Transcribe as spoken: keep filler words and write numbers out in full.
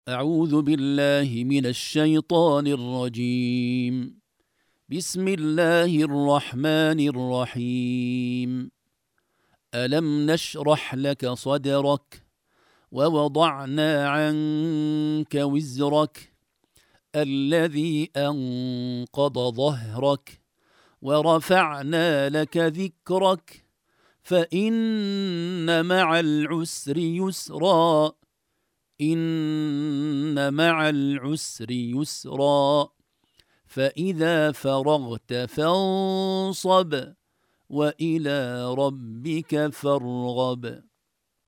أعوذ بالله من الشيطان الرجيم. بسم الله الرحمن الرحيم. ألم نشرح لك صدرك ووضعنا عنك وزرك الذي أنقض ظهرك ورفعنا لك ذكرك فإن مع العسر يسرا إن مع العسر يسرا فإذا فرغت فانصب وإلى ربك فارغب.